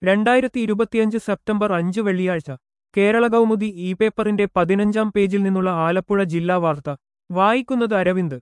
2025 September 5 വെള്ളിയാഴ്ച Kerala Kaumudi E പേപ്പറിന്റെ 15-ാം പേജിൽ നിന്നുള്ള ആലപ്പുഴ ജില്ലാ വാർത്ത വായിക്കുന്നത് അരവിന്ദ്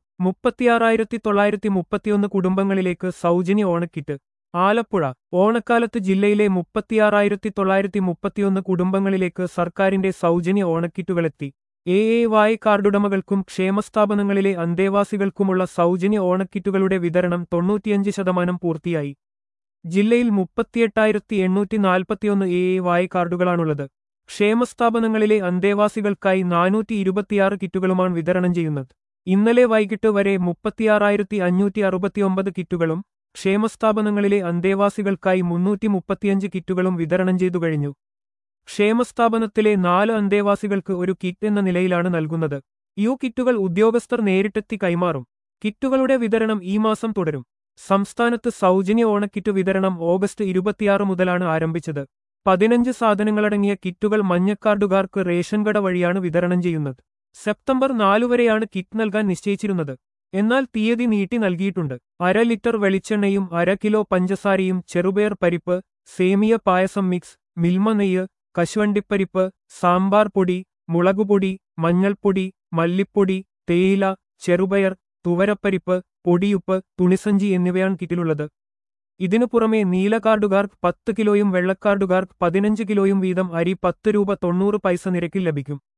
36,931 കുടുംബങ്ങളിലേക്ക് സൗജന്യ ഓണക്കിറ്റ് ആലപ്പുഴ ഓണക്കാലത്ത് ജില്ലയിലെ 36,931 കുടുംബങ്ങളിലേക്ക് സർക്കാരിന്റെ സൗജന്യ ഓണക്കിറ്റുകളെത്തി AAY കാർഡുടമകൾക്കും ക്ഷേമസ്ഥാപനങ്ങളിലെ അന്തേവാസികൾക്കുമുള്ള സൗജന്യ ഓണക്കിറ്റുകളുടെ വിതരണം 95% പൂർത്തിയായി ജില്ലയിൽ 38,841 AAY കാർഡുകളാണുള്ളത് ക്ഷേമസ്ഥാപനങ്ങളിലെ അന്തേവാസികൾക്കായി 426 കിറ്റുകളുമാണ് വിതരണം ചെയ്യുന്നത് ഇന്നലെ വൈകിട്ട് വരെ 36,569 കിറ്റുകളും ക്ഷേമസ്ഥാപനങ്ങളിലെ അന്തേവാസികൾക്കായി 335 കിറ്റുകളും വിതരണം ചെയ്തു കഴിഞ്ഞു ക്ഷേമസ്ഥാപനത്തിലെ 4 അന്തേവാസികൾക്ക് ഒരു കിറ്റ് എന്ന നിലയിലാണ് നൽകുന്നത് കിറ്റുകൾ ഉദ്യോഗസ്ഥർ നേരിട്ടെത്തി കൈമാറും കിറ്റുകളുടെ വിതരണം ഈ മാസം തുടരും സംസ്ഥാനത്ത് സൗജന്യ ഓണക്കിറ്റ് വിതരണം ഓഗസ്റ്റ് 26 മുതലാണ് ആരംഭിച്ചത് 15 സാധനങ്ങളടങ്ങിയ കിറ്റുകൾ മഞ്ഞക്കാർഡുകാർക്ക് റേഷൻ കട വഴിയാണ് വിതരണം ചെയ്യുന്നത് സെപ്റ്റംബർ 4 വരെയാണ് കിറ്റ് നൽകാൻ നിശ്ചയിച്ചിരുന്നത് എന്നാൽ തീയതി നീട്ടി നൽകിയിട്ടുണ്ട് 1/2 ലിറ്റർ വെളിച്ചെണ്ണയും 1/2 കിലോ പഞ്ചസാരയും ചെറുപയർ പരിപ്പ് സേമിയ പായസം മിക്സ് മിൽമ നെയ്യ് കശുവണ്ടിപ്പരിപ്പ് സാമ്പാർ പൊടി മുളകുപൊടി മഞ്ഞൾപ്പൊടി മല്ലിപ്പൊടി തേയില ചെറുപയർ തുവരപ്പരിപ്പ് പൊടിയുപ്പ് തുണിസഞ്ചി എന്നിവയാണ് കിറ്റിലുള്ളത് ഇതിനു പുറമെ നീലക്കാർഡുകാർക്ക് 10 കിലോയും വെള്ളക്കാർഡുകാർക്ക് 15 കിലോയും വീതം അരി 10 രൂപ 90 പൈസ നിരക്കിൽ ലഭിക്കും